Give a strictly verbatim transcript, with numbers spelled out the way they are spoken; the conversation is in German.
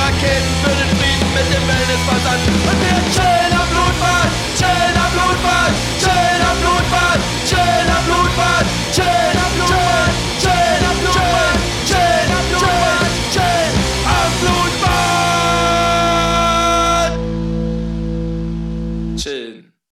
Raketen für den Frieden mit dem Wellnessversand. Und wir chillen am Blutbad, chillen am Blutbad, chillen am Blutbad, chillen am Blutbad, chillen am Blutbad, chillen am Blutbad, chillen am Blutbad, chillen am Blutbad. Chillen.